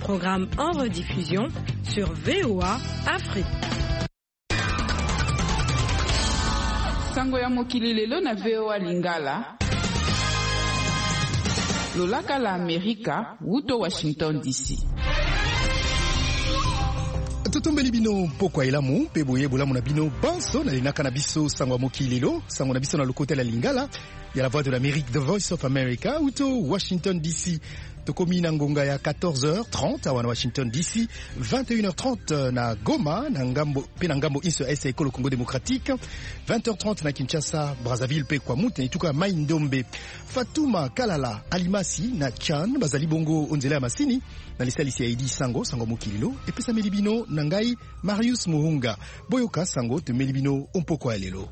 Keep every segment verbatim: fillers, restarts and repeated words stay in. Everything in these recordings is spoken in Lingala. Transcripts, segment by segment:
programme en rediffusion sur V O A Afrique. Sango ya mokili lelo na V O A Lingala. Lolaka la Amerika, wuto Washington D C. Totombeli bino pokwa elamu pe boye bolamu na bino banso na linaka na biso sango ya mokili lelo sango na biso na lokote la Lingala ya la voix de l'Amérique, The Voice of America, wuto Washington D C. Tokomi na ngonga ya quatorze heures trente awa na Washington D C, vingt et une heures trente na Goma na ngambo pe na ngambo inso S A Ekolo Congo Démocratique, vingt heures trente na Kinshasa, Brazzaville pe kwa Mute nituka Mai Ndombe. Fatuma Kalala Alimasi na Chan bazali bongo onzela ya masini na lisalisi ya Edi Sango sango mokililo epesa melibino na ngai Marius Muhunga boyoka sango te melibino ompoko lelo.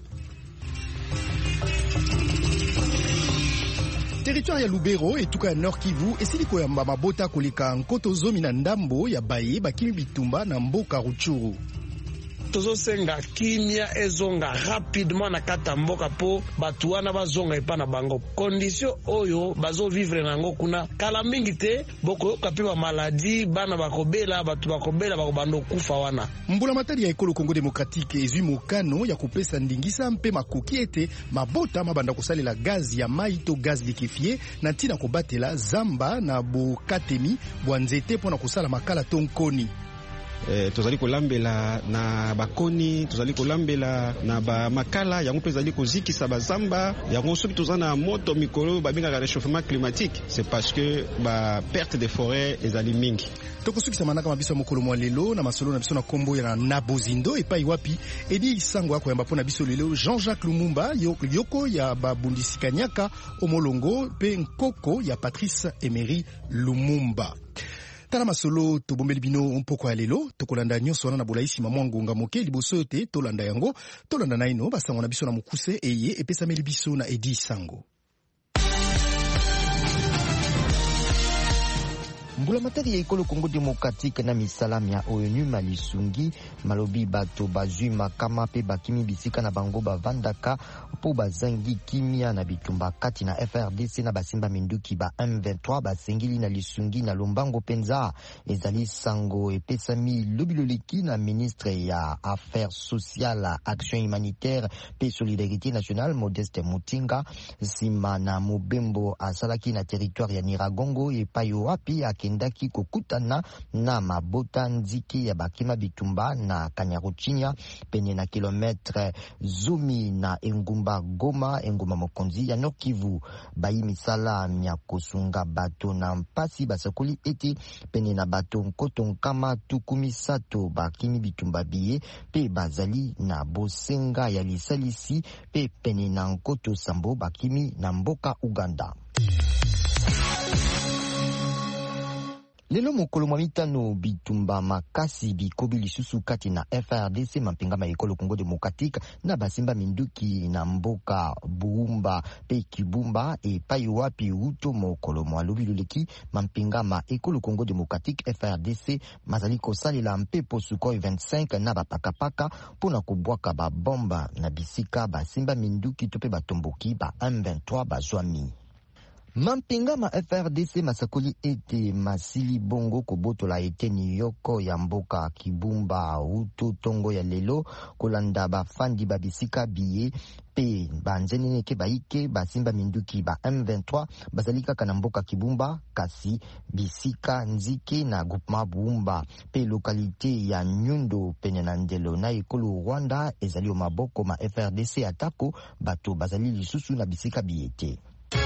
Territoire ya Lubero etuka ya Nord Kivu esili koyamba mabota koleka nkoto zomi na ndambo ya baye bakimi bitumba na mboka Ruchuru. Tozo senga kimia ezonga rapidement na kata mboka po batu wana bazonga epa na bango. Condition oyo bazo vivre nango kuna kala mingi te boko kapiba maladi bana bakobela batu bakobela bakobando kufa wana. Mbula matari ya Ekolo Congo Démocratique ezwi mokano ya kopesa ndingisa mpe makoki ete mabota mabanda kosalela gazi ya mai to gaz liquéfié na ntina kobatela zamba na bokatemi bwa nzete pona kosala makala to nkoni. Eh, tozali kolambela na bakoni, tozali kolambela na ba makala yango pe zali kozikisa bazamba yango soki tozana moto mikolo babingaka réchauffement climatique, c'est parce que ba perte de forêt ezali mingi. Tokosukisa manaka mabiso mokolo mwa lelo na masolo na biso na kombo ya na Bozindo epai wapi Edi Sango ako yamba pona biso lelo Jean-Jacques Lumumba yoko ya babundisi kanyaka omolongo pe nkoko ya Patrice Emery Lumumba. Tala masolo tobombeli bino mpoko ya lelo tokolanda nyonso wana na bolaisi mamwa ngonga moke liboso te tolanda yango tolanda naino basango na biso na mukuse eye epesameli biso na Edi Sango. Mbula matari ya Ekolo Congo Démocratique na misalam ya O N U malisungi malobi bato bazwi makama pe bakimi bisika na bango bavandaka po bazangi kimia na bitumba kati na F R D C na basimba minduki ba M vingt-trois basengili na lisungi na lombango penza ezali sango epesami lobiloleki na ministre ya Affaires Sociales, Action Humanitaire pe Solidarité Nationale Modeste Mutinga sima na mobembo asalaki na territoire ya Niragongo epayo wapi kendaki kokutana na mabota nziki ya bakima bitumba na Kanyaruchinya penye na kilometre zumi na engumba Goma engumba mokonzi ya Nord Kivu. Bayi misala mya kosunga bato na mpasi basakoli ete penye na bato nkoto nkama tukumi sato bakimi bitumba biye pe bazali na bosenga ya lisalisi pe penye na nkoto sambo bakimi na mboka Uganda. Lelo mokolo mwa mitano bitumba makasi bikobi lisusu kati na F R D C mampinga ma Ekolo Congo Démocratique na basimba minduki na mboka Buumba pe Kibumba e payi wapi uto mokolo mwa lobiloleki mampinga ma Ekolo Congo Démocratique F R D C mazali kosalela mpepo Sukhoi vingt-cinq na bapakapaka pona kubwaka ba bomba na bisika basimba minduki tope batomboki ba M vingt-trois bazwami. Mampinga ma F R D C masakoli ete masili bongo kobotola ete niyoko ya mboka Kibumba uto tongo ya lelo kolanda bafandi babisika biye pe banzenene ke baike basimba minduki ba M vingt-trois bazalika kana mboka Kibumba kasi bisika nzike na groupement Buumba pe lokalite ya Nyundo penye na ndelo na Ekolo Rwanda ezali maboko ma F R D C atako bato bazali lisusu na bisika biyete.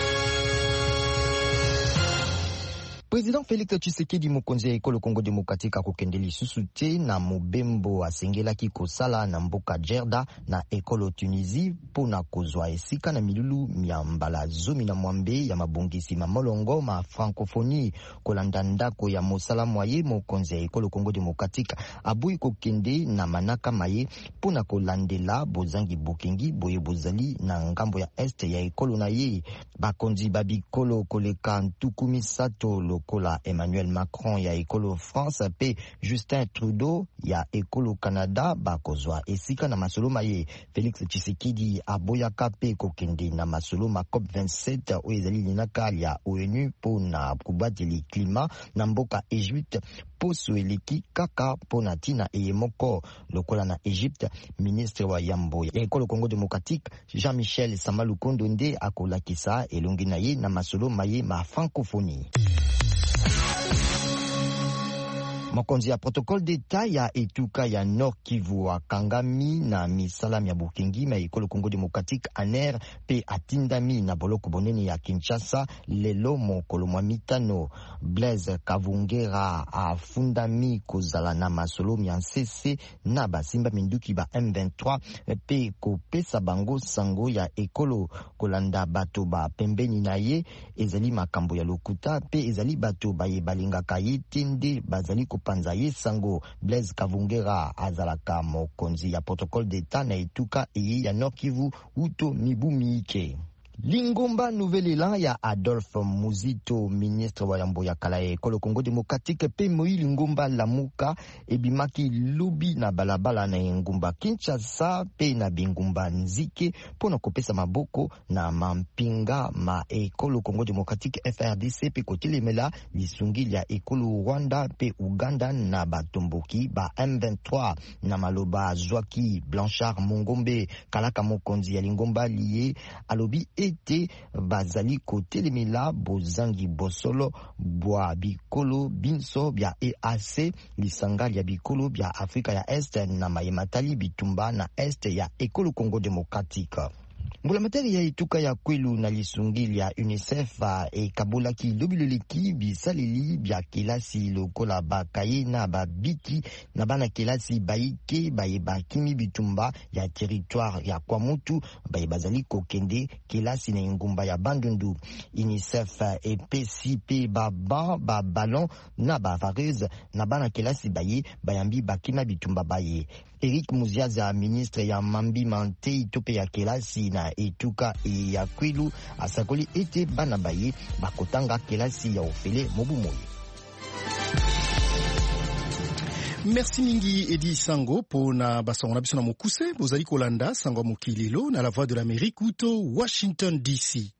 Président Félix Tshisekedi mokonzi ya Ekolo Congo Démocratique akokendeli susu te na mobembo asengelaki kosala na mboka Djerda na Ekolo Tunisie pona kozwa esika na milulu mia mbala zomi na mwambe ya mabongisi mamolongo ma francophonie kolanda ndako ya mosala mwaye mokonzi ya Ekolo Congo Démocratique abui kokende na manaka maye pona kolandela bozangi bokengi boye bozali na ngambo ya este ya ekolo na ye bakonzi babikolo koleka ntukumi sato lokola Emmanuel Macron ya ekolo France pe Justin Trudeau ya ekolo Canada bakozwa esika na masolo maye. Félix Tshisekedi aboyaka pe kokende na masolo ma COP vingt-sept oyo ezali linaka ya ONU mpona kubateli climat na mboka Egypte poso eleki kaka mpona tina eye moko lokola na Egypte. Ministre wa yambo ya ekolo Congo Démocratique Jean-Michel Samalukondo nde akolakisa elongi na ye na masolo maye ma francophonie. Mokonzi ya protocole d'État ya etuka ya Nord Kivu wa kangami na misalam ya Bukengi ma ekolo Congo Démocratique aner pe atindami na boloko bonene ya Kinshasa lelo mokolo mwa mitano. Blaise Kavungera afundami kozala na masolo miansese na basimba minduki ba M vingt-trois pe kopesa bango sango ya ekolo kolanda bato ba pembeni na ye ezali makambo ya lokuta pe ezali bato baye balingaka ye tende bazali panza ye sango. Blaise Kavungera azalaka mokonzi ya protocole d'État na etuka eye ya Nord Kivu uto mibumike. Lingomba nouvelle élan ya Adolphe Muzito, ministre wa yambo ya kala ekolo Congo Démocratique pe Moi Lingomba Lamuka ebimaki lubi na balabala na Ngumba Kinshasa pe na Bingumba Nzike pona kopesa maboko na mampinga ma ekolo Congo Démocratique F R D C pe kotelemela lisungi ya ekolo Rwanda pe Uganda na batomboki ba M vingt-trois na maloba Zwaki Blanchard Mongombe kalaka mokonzi ya Lingomba liye alobi ete bazali kotelemela bozangi bosolo bwa bikolo binso bya E A C lisangali ya bikolo bya Afrika ya Este na mayematali bitumba na Este ya ekolo Congo Démocratique. Mbulamatari ya etuka ya kwelu na lisungili ya UNICEF e kabulaki lobiloleki bisaleli bya kelasi lokola bakaye na babiki na bana kelasi baike baye bakimi bitumba ya territoire ya Kwamutu baye bazali kokende kelasi na ngumba ya Bandundu. UNICEF e P C P baba ba ballon na ba vareuse na bana kelasi baye bayambi bakima bitumba baye. Eric Muziaza, ministre ya mambi mante itope ya kelasi na etuka e ya kwilu asakoli ete bana baye bakotanga kelasi ya ofele mobumoye. Merci mingi Edi Sango pona basongo na biso na mokuse bozali kolanda sango mokilelo na la voix de l'Amérique uto Washington D C.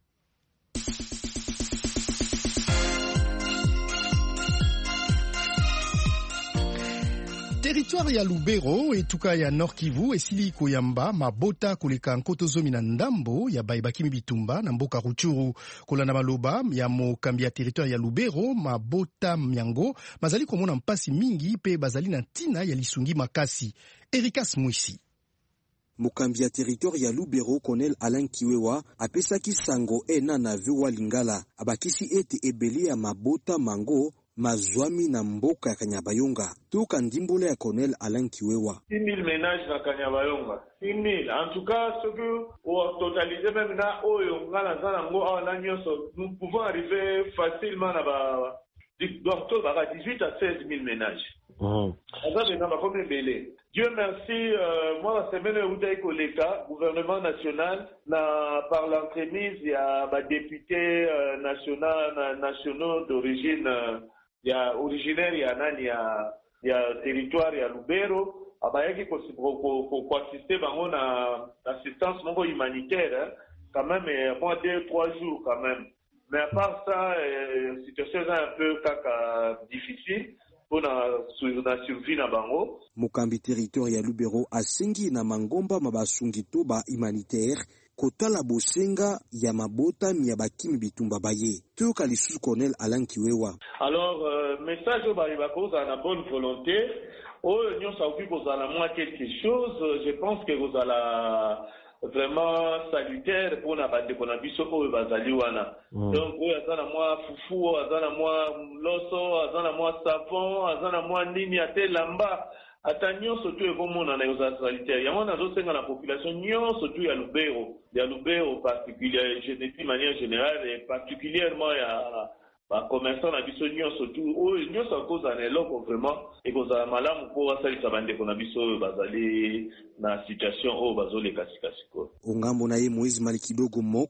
Territoire ya Lubero etuka ya Nord Kivu esili koyamba mabota koleka nkoto zomi na ndambo ya baibakimi bitumba na mboka Ruchuru kolanda maloba ya mokambi ya territoire ya Lubero mabota myango mazali komona mpasi mingi pe bazali na tina ya lisungi makasi. Ericas Mwisi mokambi ya territoire ya Lubero Colonel Alain Kiwewa apesaki sango ena na viwa Lingala abakisi ete ebele ya mabota mango mazwami na mboka ya Kanyabayonga. Tuka ndimbola ya Colonel Alain Kiwewa. six mille ménages na Kanyabayonga. six mille. En tout cas, ce que au totalisé même na oyo ngala zana ngo awa na nyoso, nous pouvons arriver facilement na ba dix-huit à seize mille ménages. Oh. Dieu merci, euh, moi la semaine où j'ai l'État, gouvernement national, na, par l'entremise, il y a des députés euh, national, nationaux d'origine, il y a originaire, il y a nani, il y a territoire, il y a Lubero, abayaki ko ko assister bango na assistance mongo humanitaire, hein, quand même, moins deux trois jours quand même. Mais à part ça, euh, situation est un peu kaka difficile. Na survie na bango. Mokambi territoire ya Lubero asengi na mangomba mabasungi to ba humanitaire kotala bosenga ya mabota ya bakimi bitumba baye. Toka lisusu Colonel Alain Kiwewa. Alors euh, message au bari bakoza na bonne volonté. Oh nyo sa oki kozala moi quelque chose, je pense que kozala vraiment salutaire pour na bande kona biso oyo bazali wana. Mm. Donc oyo azana moi fufu, azana moi loso, azana moi savon, azana moi nini ate lamba ata nyonso tu ekomona na yoza salutaire. Yango nazo senga la population nyonso tu ya Lubero, ya Lubero particulier, je dis de manière générale et particulièrement ya ba commerçant na biso nyonso tu oyo nyonso koza na eloko vraiment et koza malamu po basalisa bande kona biso bazali na situation oyo bazoleka sikasiko. Ongambo na ye Moïse Malikidogo moko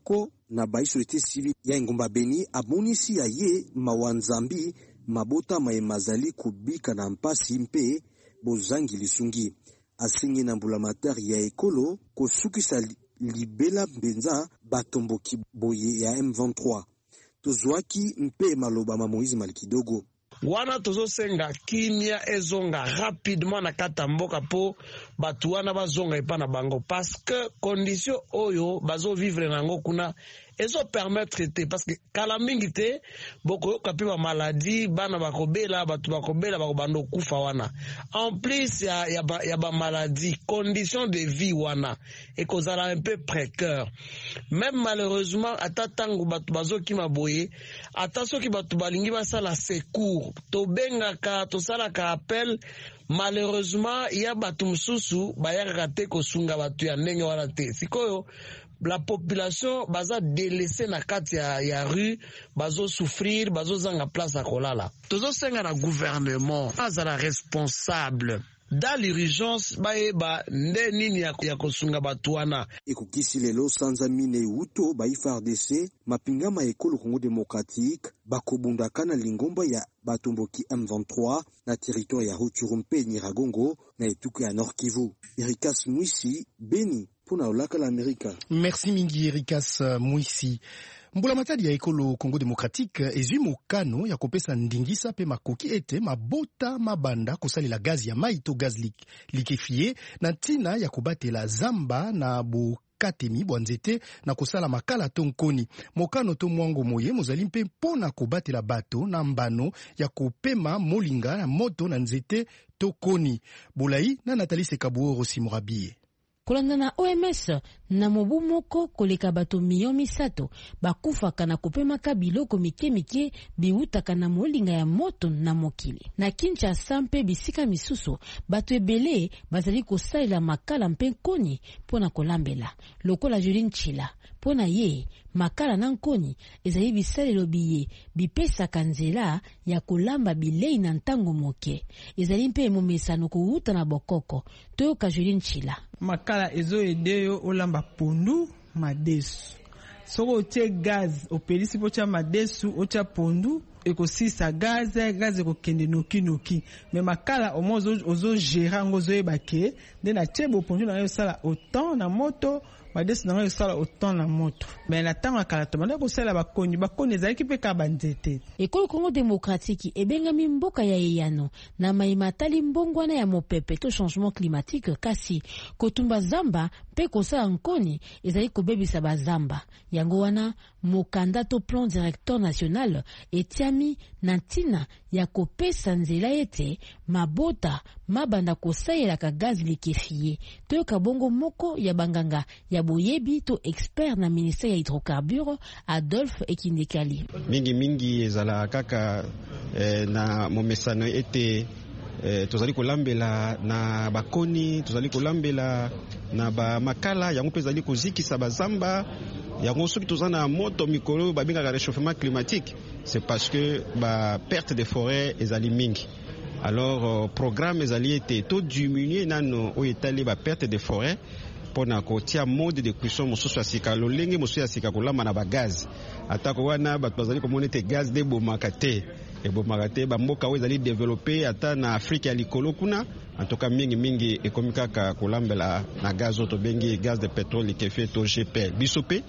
na bai société civile ya engumba Beni amonisi ya ye mawanzambi mabota maemazali kubika na mpasi mpe bozangi lisungi asingi na mbulamatari ya ekolo kosukisa libela mbenza batomboki boye ya M vingt-trois tozwaki mpe maloba ma Moïse Malikidogo wana tozosenga kimia ezonga rapidement na kata mboka po batu wana bazonga epa na bango parce que condition oyo bazo vivre nango kuna ezo permettre te parce que kala mingi te boko kapi ba maladie bana bakobela batu bakobela bakobando kufa wana en plus ya ya ba, ya ba maladie condition de vie wana et kozala un peu précaire même malheureusement ata tango batu bazo kima boye ata soki batu balingi basala secours to benga ka to sala ka appel malheureusement ya batu mususu bayaka te kosunga batu ya ndenge wana te sikoyo la population baza délaissée na kati ya, ya rue bazo souffrir bazo zanga place à kolala tozo senga na gouvernement azala responsable dans l'urgence baeba nde nini ya, ya kosunga batu wana ekokisi lelo sanza mine uto ba F A R D C mapingama ekolo Congo démocratique bakobundaka na lingomba ya batomboki M vingt-trois na territoire ya Rutshuru Nyiragongo na etuku ya Nord Kivu. Erikas Mwisi, Beni pona olaka la Amerika. Merci mingi Erikas Mwisi. Mbula matadi ya ekolo Congo démocratique ezwi mokano ya kopesa ndingisa pe makoki ete mabota mabanda kosalela gazi ya mai to gaz lik, likefie na ntina ya kobatela zamba na bo katemi bwanzete na kosala makala to nkoni mokano to mwango moye mozali mpe mpona kobatela bato na mbano ya kopema molinga na moto na nzete to koni bolai na Nathalie Sekabuoro Simorabie. Kolanda na O M S na mobu moko koleka bato miyo misato bakufaka na kopemaka biloko mike mike biutaka na molinga ya moto na mokili. Na Kinshasa mpe bisika misusu bato ebele bazali kosalela makala mpe nkoni pona kolambela. Lokola Julie Nchila pona ye makala na nkoni ezali bisalelo biye bipesaka nzela ya kolamba bilei na ntango moke. Ezali mpe momesano kuuta na bokoko toyoka Julie Nchila. Makala ezo edeyo olamba pondu madesu. Soko otie gaz opelisi pocha madesu ocha pondu ekosisa gaz gaz ekokende noki noki. Me makala omozo ozo gera ngozo ebake de na chebo pondu na yo sala autant na moto madesu na yo sala autant na moto. Me na tanga kala to manda ko sala bakoni bakoni ezalaki pe ka banzete. Ekolo Congo démocratique ebenga mimboka ya eyano na maimatali mbongwana ya mopepe to changement climatique kasi kotumba zamba pe kosala nkoni ezali kobebisa bazamba. Yango wana mokanda to plan directeur national etiami na ntina ya kopesa nzela ete mabota mabanda kosaela ka gaz likefie. Toyoka bongo moko ya banganga ya boyebi to expert na ministère ya hydrocarbures Adolphe Ekindekali. Mingi mingi ezala kaka eh, na momesano ete eh, tozali kolambela na bakoni tozali kolambela na ba makala yango pe zali kozikisa bazamba yango soki tozana moto mikolo babengaka réchauffement climatique c'est parce que ba perte de forêt ezali mingi. Alors euh, programme ezali ete to diminuer nano o etali ba perte de forêt pona kotia mode de cuisson mosusu ya sika lolenge mosusu ya sika kolamba na bagaz atako wana bato bazali komona ete gaz de bomaka te ebomaka te bamboka oyo ezali développé ata na Afrique ya likolo kuna en tout cas mingi mingi ekomi kaka kolambela na gaz oyo tobengi gaz de pétrole liquéfié to G P L biso mpe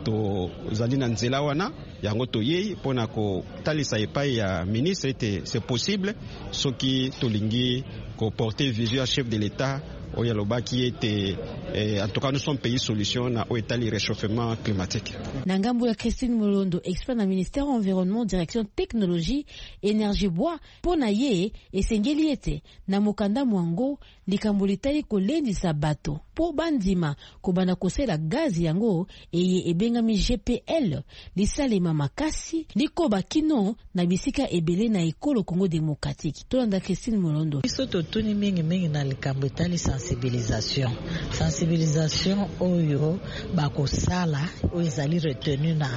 tozali na nzela wana yango toyei mpona kotalisa epai ya ministre ete c'est possible soki tolingi koporter vision ya chef de l'État oyo alobaki ete eh, en tout cas nous sommes pays solution na oyo etali réchauffement climatique. Na ngambo ya Christine Molondo, expert na ministère environnement direction technologie énergie bois pona ye esengeli ete na mokanda mwango likambo litali kolendisa bato po bandima kobana kosela gazi yango eye ebengami G P L lisalema makasi likoba kino na bisika ebele na ekolo Congo démocratique. Tolanda Christine Molondo. Biso totuni mingi mingi na likambo etali sensibilisation. Sensibilisation oyo bakosala oyo ezali retenu na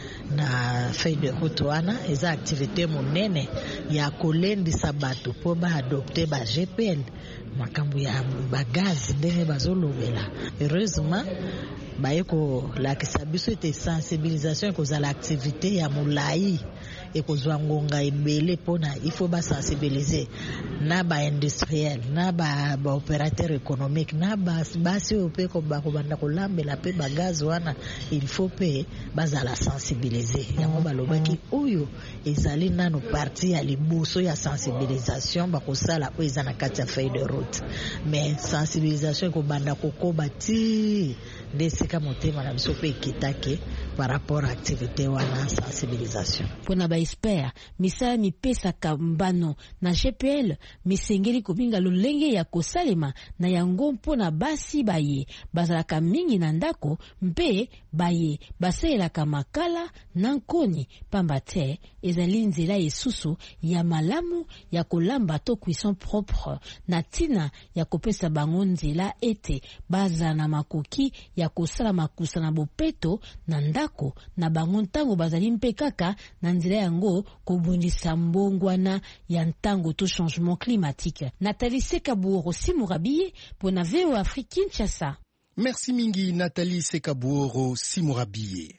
na feuille de route wana eza activité monene ya kolendisa bato po ba adopter ba G P L makambo ya bagazi ndenge bazolobela. Heureusement baye kolakisa biso ete sensibilisation ekozala activité ya molai ekozwa ngonga ebele mpona il faut basensibiliser na baindustriel na baopérateur économique na basi oyo mpe bakobanda kolambela mpe bagaz wana il faut mpe bazala sensibiliser yango balobaki oyo ezali nano parti ya liboso ya sensibilisation bakosala oyo eza na kati ya feuille de route mais sensibilisation ekobanda kokoba ti nde esika motema na biso mpe ekitake par rapport à activité wana sensibilisation mpona baexpert misala mipesaka mbano na G P L misengeli kobinga lolenge ya kosalema na yango mpona basi baye bazalaka mingi na ndako mpe baye basalelaka makala na nkoni pamba te ezali nzela esusu ya malamu ya kolamba to cuisson propre na tina ya kopesa bango nzela ete baza na makoki ya kosala makusa na bopeto na ndako na bango ntango bazali mpe kaka na nzela yango kobundisa mbongwana ya ntango to changement climatique. Nathalie Sekaburo Simurabiye pour na V O A Afrique Kinshasa. Merci mingi Nathalie Sekaburo Simurabiye.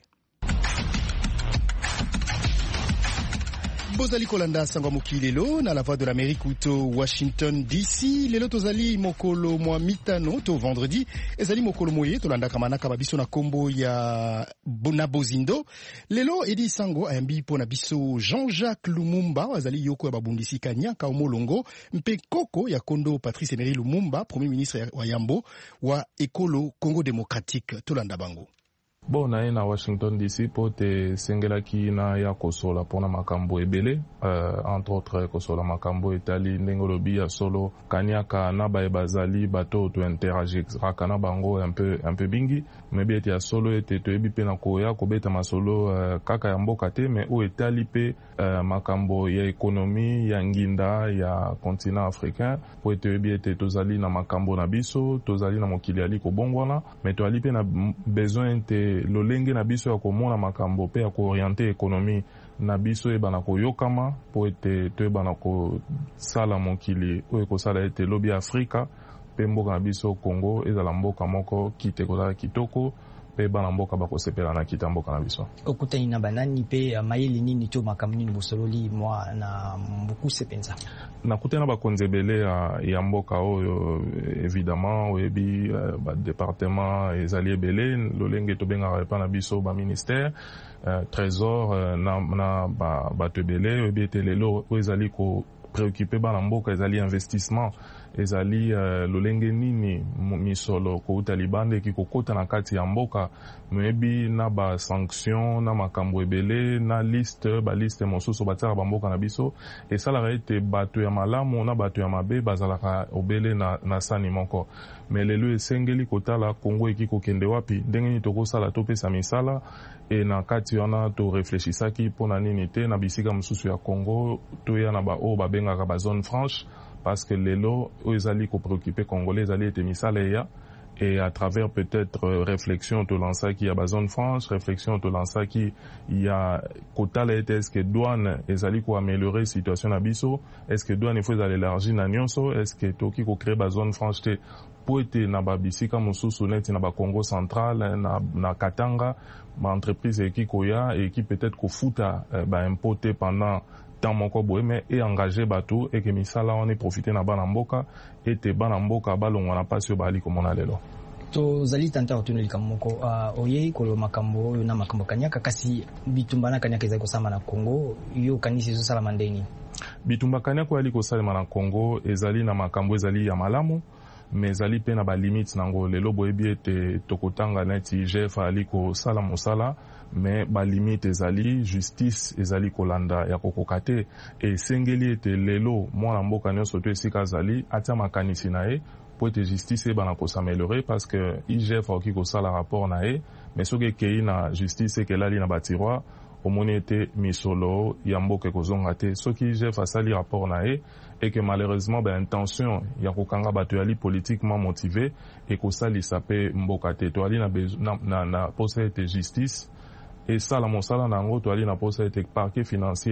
Bozali kolanda sangwa mokili lelo na la voix de l'Amérique uto Washington D C lelo tozali mokolo mwa mitano to vendredi ezali mokolo moye tolanda kamanaka babiso na kombo ya Bona Bozindo lelo edi sango ayambi pona biso Jean-Jacques Lumumba azali yoko ya babundisi kanyaka omolongo mpe koko ya kondo Patrice Emery Lumumba premier ministre wa Yambo wa ekolo Congo démocratique tolanda bango. Bon, na ye na Washington D C po te sengelaki na ya kosola pona makambo ebele euh, entre autres kosola makambo etali ndenge lobi ya solo kaniaka na baye bazali bato to interagiraka na bango un peu un peu bingi mebi ete ya solo ete toyebi pe na koya kobeta masolo euh, kaka ya mboka te me o etali pe euh, makambo ya ekonomi ya nginda ya continent africain po ete toyebi ete tozali na makambo na biso tozali na mokili ali kobongwana me toali pe na besoin te lolenge na biso ya komona makambo pe ya kooriente ekonomi na biso ebana koyokama po ete toyebana kosala mokili oyo ekosala ete lobi Afrika pe mboka na biso Congo ezala mboka moko kite kozala kitoko pe bana mboka bakosepela na kita mboka na biso. Okutani na banani pe mayeli nini to makambo nini bosololi mwa na mbukuse penza na kutana bakonzebele ya, ya mboka oyo évidemment oyebi uh, ba département ezali ebele lolenge tobengaka epa na biso ba ministère uh, trésor uh, na, na ba, bato ebele oyebi ete lelo oyo ezali ko préoccupé bana mboka ezali investissement ezali uh, lolenge nini misolo kouta libande ki kokota na kati ya mboka mebi na ba sanction na makambo ebele na liste ba liste mosusu batara ba mboka na biso esalaka ete bato ya malamu na bato ya mabe bazalaka obele na, na sani moko me lelo esengeli kotala Kongo eki kokende wapi ndenge nini tokosala topesa misala e na kati wana to réfléchisaki mpona nini te na bisika mosusu ya Kongo toya na ba oyo babengaka ba zone franche parce que lelo oyo ezali kopréoccupé congolais ezali ete misala eya et à travers peut-être euh, réflexion to lansaki ya ba zone franche réflexion to lansaki ya kotala ete est-ce que douane ezali ko améliorer situation na biso est-ce que douane faut ezali élargir na nyonso est-ce que toki ko créer ba zone franche te po ete na ba bisika mosusu neti na ba Congo central na, na Katanga ba entreprise eki koya et qui peut-être ko futa euh, ba importer pendant temps moko boye mais et engagé bato et que misala on est profiter na bana mboka et te bana mboka balongwa na pasio bali komona lelo to zali tanta otuneli kamoko uh, oye kolo makambo na makambo kanyaka kasi bitumba na kanyaka ezali kosama na Congo yo kanisi zo sala mandeni bitumba kanyaka yali kosala na Congo ezali na makambo ezali ya malamu mais ezali pe na ba limite nango lelo boyebi ete tokotanga neti G F ali kosala mosala mais ba limite ezali justice ezali kolanda ya kokokate e sengeli ete lelo mwana mboka nyonso to esika azali atia makanisi na ye po ete justice ebana kosaméliorer parce que I G F akoki kosala rapport na ye mais soki ekei na justice ekelali na batiroir omoni ete misolo ya mboka ekozonga te soki I G F asali rapport na ye et que malheureusement ba intention ya kokanga bato yali politiquement motivé ekosalisa pe mboka te to ali na, na, na, na posa ete justice et ça la mosala nango to ali na posa ete parquet financier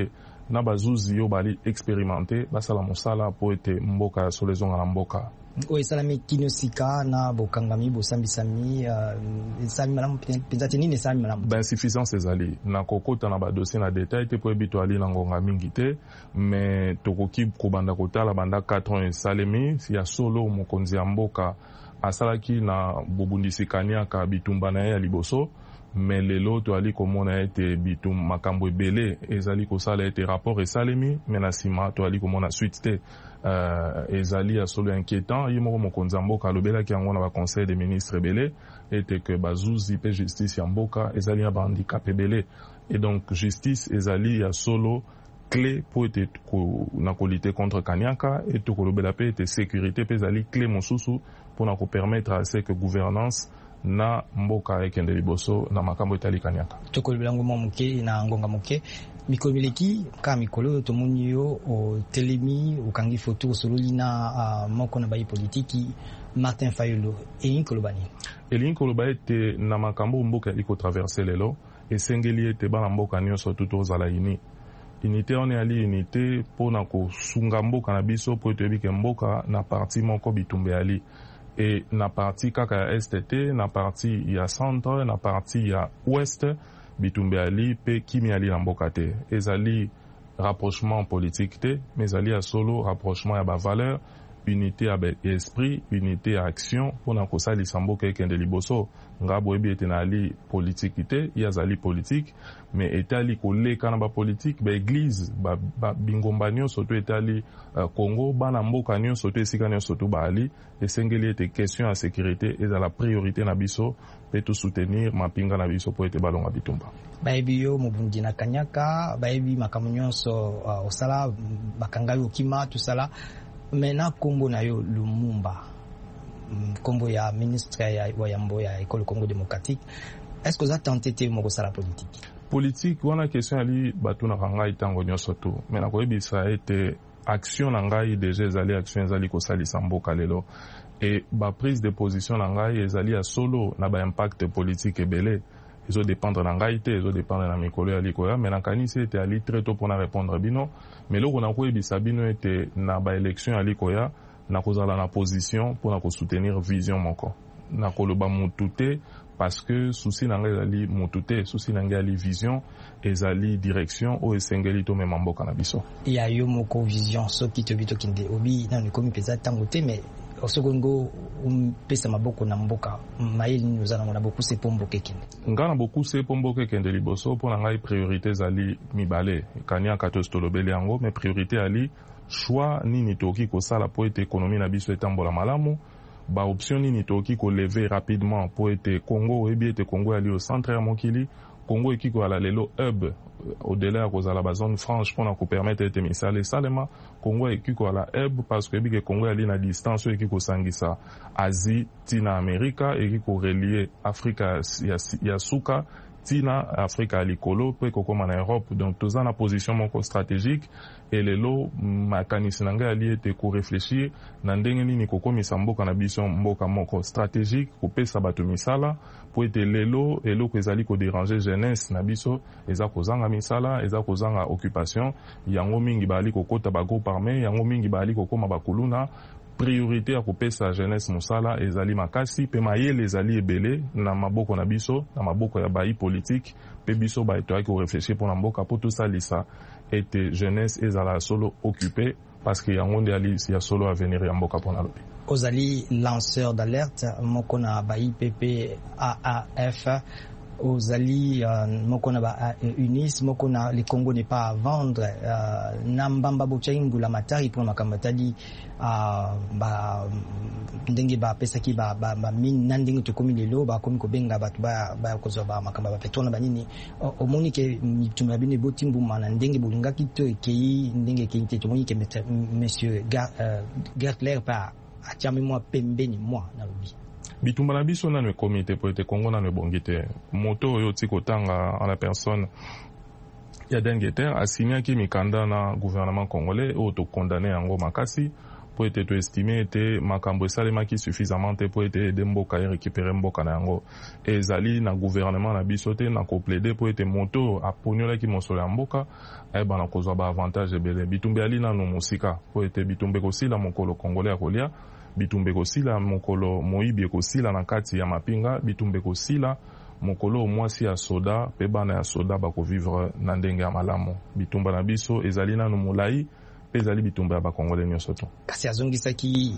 na bazuzi yo bali expérimenté basala mosala po ete mboka ya solo ezonga na mboka oyo esalami kino sika na bokangami bosambisami esalami malamu mpenza te nini esalami malamu bainsuffisance ezali na kokota na badossier na détail te po yebi toali na ngonga mingi te mais tokoki kobanda kotala banda quatre ans esalemi ya solo mokonzi ya mboka asalaki na bobundisi kaniaka bitumba na ye ya liboso mais lelo toali komona ete bitum makambo ebele ezali kosala ete rapport esalemi mais na nsima toali komona suite te uh, ezali ya solo inquiétant ye moko mokonzi ya mboka alobelaki yango na baconseil des ministres ebele ete ke bazuzi mpe justice ya mboka ezali na bahandicap ebele et donc justice ezali ya solo clé po ete na kolite contre kaniaka et tokolobela mpe ete sécurité mpe ezali clé mosusu mpona kopermettre à ce que gouvernance na mboka ekende liboso na makambo etali kaniaka tokolobela ngo moke na ngonga moke mikolo mileki ka mikolo tomoni yo otelemi okangi foto osololi na uh, moko na bayi politiki Martin Fayulu elingi koloba nini elingi koloba ete na makambo mboka eliko traverse lelo esengeli ete bana mboka nyonso tu tozala ini unité on ali unité mpona kosunga mboka na biso po ete oyebike mboka na parti moko bitumba ali et na parti kaka ya est te na parti ya centre na parti ya ouest bitumba ali pe kimi ali na mboka te ezali rapprochement politique te mais ezali ya solo rapprochement ya ba valeur unité ya esprit unité ya action mpona kosalisa mboka ekende liboso nga boyebi ete na ali politique te ye azali politique mais etali koleka na bapolitique baeglise bingomba nyonso to etali uh, Congo bana mboka nyonso to esika nyonso to baali esengeli ete question ya sécurité ezala priorité na biso mpe tosoutenir mapinga na biso po ete balonga bitumba bayebi yo mobundi na kaniaka bayebi makambo nyonso uh, osala bakanga yo kima tosala mena kombo na yo Lumumba kombo ya ministre ya wayambo ya école Congo démocratique est-ce que vous avez tenté te moko sala politique politique wana question ali batu na ngai tango nyonso tu mais na koyebisa ete action na ngai déjà ezali action ezali kosalisa mboka lelo et ba prise de position na ngai ezali ya solo na ba impact politique ebele ezo dépendre na ngai te ezo dépendre na mikolo ya likoya mais nakanisi ete ali très tôt mpona répondre bino mais loko na koyebisa bino ete na ba élection ya likoya na kozala na position mpona kosoutenir vision moko na koloba mutu te parce que souci na ngai ezali mutu te souci na ngai ali vision ezali direction oyo esengeli tomema mboka na biso ya yo moko vision soki tobi tokende obi nano ekomi mpenza ntango te mais osokongo umpesa maboko na mboka mayeli nini oza nango na bokuse mpo mboka ekende nga na bokuse mpo mboka ekende liboso mpo na ngai priorité ezali mibale kaniaka to tolobeli yango mais priorité ali choix nini tokoki kosala po ete ekonomi na biso etambola malamu ba option nini tokoki koleve rapidement po ete Congo oyebi ete Congo ali au centre ya mokili Congo eki kozala lelo hub au-delà ya kozala ba zone franche mpona kopermettre ete misala esalema Congo eki kozala hub parce que oyebi ke Congo ali na distance oyo eki kosangisa Asie tina Amerika eki korelie Afrika ya, ya suka tina Afrika ya likolo mpe kokoma na Europe donc toza na position moko stratégique et lelo makanisi na ngai ali ete korefléchir na ndenge nini kokomisa mboka na biso mboka moko stratégique kopesa bato misala po ete lelo eloko ezali kodéranger jeunesse na biso eza kozanga misala eza kozanga occupation yango mingi baali kokota bagroupe armé yango mingi baali kokoma bakuluna priorité ya kopesa jeunesse mosala ezali makasi pe mayele ezali ebele na maboko na biso na maboko ya bayi politique pe biso ba etoaki korefléchir mpona mboka po tosalisa ete jeunesse ezala solo occupé parce que yango nde ali ya solo avenir ya mboka mpona lobi ozali lanceur d'alerte moko na bayi P P A A F ozali uh, moko na ba uh, unis moko na le Congo n'est pas à vendre uh, na mbamba bochaingu la matari pour makambo tali uh, ba ndenge ba pesa ki ba ba, ba min nandenge to komi lelo ba komi ko benga batu ba ba kozo ba makambo ba petona ba nini omoni ke mitumba bine botimbu mana ndenge bolinga kito ekei ndenge ekei te tomoni ke monsieur Gertler pa atiami moi pembeni moi na lobi bitumba na biso nano ekomi te po ete Congo nano ebongi te moto oyo ti kotanga en la personne ya Dengeter asignaki mikanda na gouvernement congolais oyo tokondane yango makasi po ete toestime ete makambo esalemaki suffisamment te po ete ede mboka erécupere mboka na yango. Ezali na gouvernement na biso te na koplaide po ete moto aponiolaki mosolo ya mboka ayebana kozwa baavantage ebele. Bitumba yali nanu mosika po ete bitumba ekosila mokolo congolais ya kolia, bitumba ekosila mokolo moyibi ekosila na kati ya mapinga, bitumba ekosila mokolo mwasi ya soda pe bana ya soda bakovivre na ndenge ya malamu. Bitumba na biso ezali nanu molai pe ezali bitumba ya bakongole nyonso to. Kasi azongisaki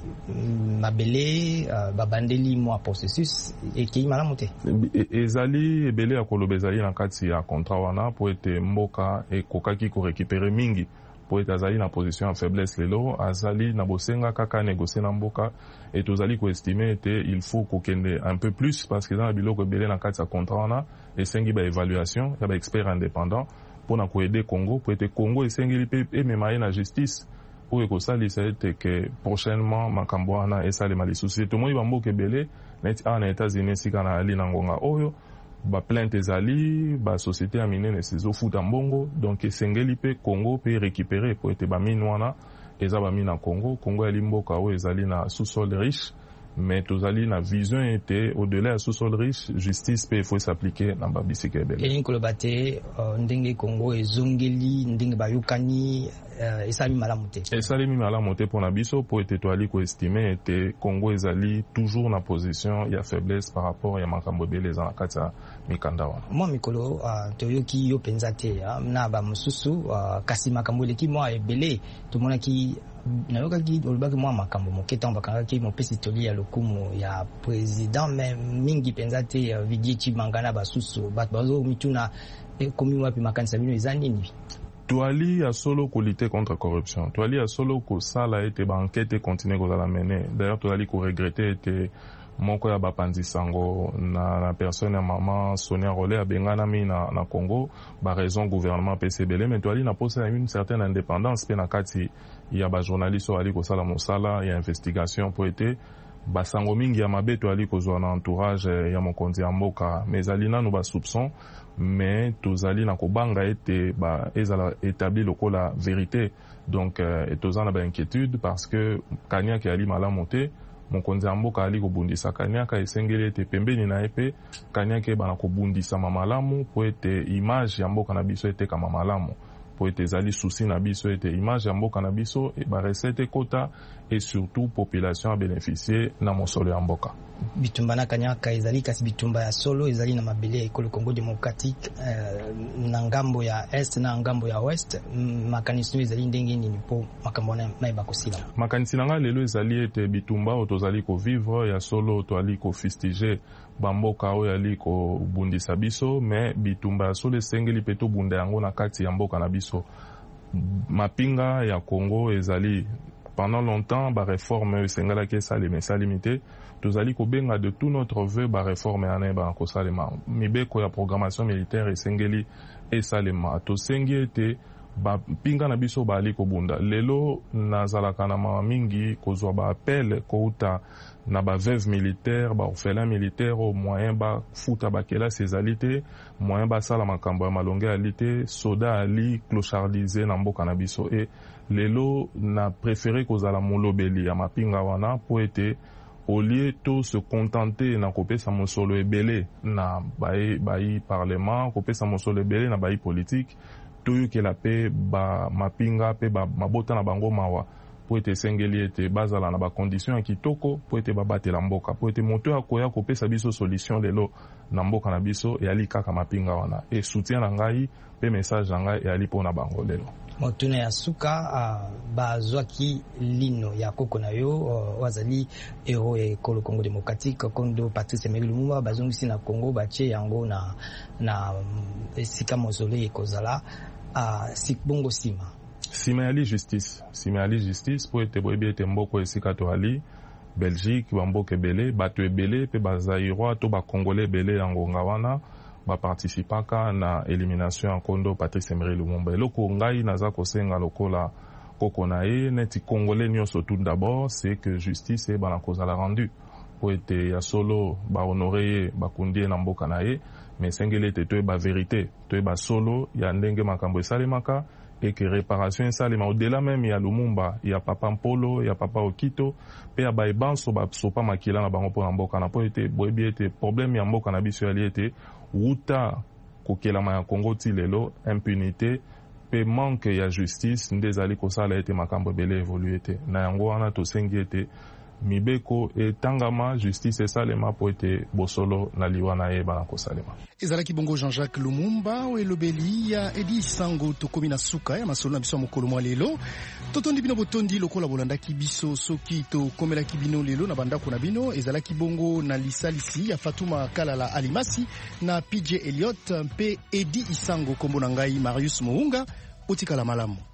mabele uh, babandeli mwa processus ekei malamu te. E, ezali ebele ya koloba ezali na kati ya contrat wana po ete mboka ekokaki korekipere mingi po ete azali na position ya faiblesse lelo, azali na bosenga kaka négocie na mboka et tozali koestime ete il faut kokende un peu plus parce que eza na biloko ebele na kati ya contrat wana esengi baévaluation ya baexpert indépendant mpona koede Congo po ete Congo esengeli mpe emema ye na justice oyo ekosalisa ete ke prochainement makambo wana esalema lisusu. Tomoni bamboka ebele neti awa na États-Unis esika na ali na ngonga oyo baplainte ezali basociété ya minene ezofuta mbongo, donc esengeli mpe Congo mpe récupérer po ete bamine wana eza bamine na Congo. Congo yali mboka oyo ezali na sous-sol riche, mais tozali na vision ete au-delà ya sous-sol riche justice mpe faut s'appliquer na babisika ebele. Elingi koloba te ndenge Congo ezongeli ndenge bayokani uh, esalemi malamu te. Esalemi malamu te mpona biso po ete toali koestime ete Congo ezali toujours na position ya faiblesse par rapport ya makambo ebele eza na kati ya mikanda wana. Mwa mikolo uh, toyoki yo penza te uh, na bamosusu uh, kasi makambo eleki mwa ebele tomonaki nayokaki olobaki mwa makambo moke ntango bakangaki mopesi toli ya lokumu ya président me mingi penza te uh, Vidi Chibanga na basusu bato bazomituna ekomi wapi makanisa bino eza nini? Toali ya solo kolite contre corruption, toali ya solo kosala ete bankete continue kozala mene. D'ailleurs toali koregrete ete moko ya bapanzi sango na, na personne ya mama Sonia Rolé abenganami na, na Congo ba raison gouvernement P C B L, mais toali na posa une certaine indépendance pe na kati ya ba journaliste ali kosala mosala ya investigation po ete basango mingi ya mabe toali kozwa na entourage ya mokonzi ya mboka, mais ali nanu ba soupçon, mais tozali na kobanga ete ba ezala établi lokola vérité. Donc euh, tozana ba inquiétude parce que kanyaki ali malamu te, mokonzi ya mboka ali kobundisa kanyaka esengeli ete pembeni na epe kanyaka bana kobundisa mamalamu po ete image ya mboka na biso ete kama malamu po ete ezali souci na biso ete image ya mboka na biso e ba recette kota et surtout population a bénéficier na mosolo ya mboka. Bitumba na kanyaka ezali kasi bitumba ya solo ezali na mabele ya ekolo Congo démocratique euh, na ngambo ya est na ngambo ya ouest makanisi ezali ndenge nini po makambo na eba kosila. Makanisi nanga lelo ezali ete bitumba o tozali ko vivre ya solo to ali ko fustiger bamboka oyo ali ko bundisa biso, mais bitumba ya solo esengeli pe to bunda yango na kati ya mboka na biso. Mapinga ya Congo ezali pendant longtemps ba réforme esengala ke sale mais ça limité tozali ko benga de tout notre vœu ba réforme ane ba ko salema mibeko ya programmation militaire esengeli esalema to sengi ete ba pinga na biso ba ali ko bunda lelo nazalaka na mama mingi kozwa ba appel ko uta na ba veuve militaire ba orphelin militaire au moyen ba futa ba kela sezalité moyen ba sala makambo ya malonge alite soda ali clochardiser na mboka na biso e lelo na préféré kozala molobeli ya mapinga wana po ete au lieu to se contenter na kopesa mosolo ebele na bai bai parlement kopesa mosolo ebele na bai politique toyokela pe ba mapinga pe ba mabota na bango mawa po ete sengeli ete bazala na ba condition ya kitoko po ete babatela mboka po ete moto akoya kopesa biso solution lelo na mboka na biso yali kaka mapinga wana e soutien na ngai pe message na ngai yali pona bango lelo. Motuna ya suka uh, bazwaki lino ya koko na yo uh, wazali ero ya ekolo Congo démocratique kondo Patrice Emery Lumumba bazongisi na Congo bache yango na na esika mozole ekozala uh, sikbongo sima sima yali justice sima yali justice po ete boyebi ete mboko esika to ali Belgique bamboka ebele bato ebele pe bazairwa to bakongole ebele ya ngonga wana baparticipaka na élimination ya kondo Patrice Emery Lumumba. Eloko ngai naza kosenga lokola koko na ye neti congolais nyonso tout d'abord c'est que justice e bana kozala rendu po ete ya solo ba honorer ye bakundie na mboka na ye mais sengeli ete to ba vérité to ba solo ya ndenge makambo esalemaka et que réparation ça les au-delà même il y a Lumumba, il y a Papa Mpolo, il y a Papa Okito, pe ya baibanso ba sopa makila na bango pona mboka na po ete boyebi ete problème ya mboka na biso ali ete wuta kokelama ya Congo ti lelo impunité pe manque ya justice ndezali kosala ete makambo ebele évolue ete na yango wana tosengi ete mibeko etangama justice esalema po ete bosolo na liwa na ye bana kosalema. Ezalaki bongo Jean-Jacques Lumumba o elobeli ya Edi Sango tokomi na suka ya masolo na biso mokolo mwa lelo totondi bino botondi lokola bolandaki biso soki tokomelaki bino lelo na bandako na bino ezalaki bongo na lisalisi ya Fatuma Kalala Alimasi na P J Elliot mpe Edi Isango kombo na ngai Marius Mounga otikala malamu.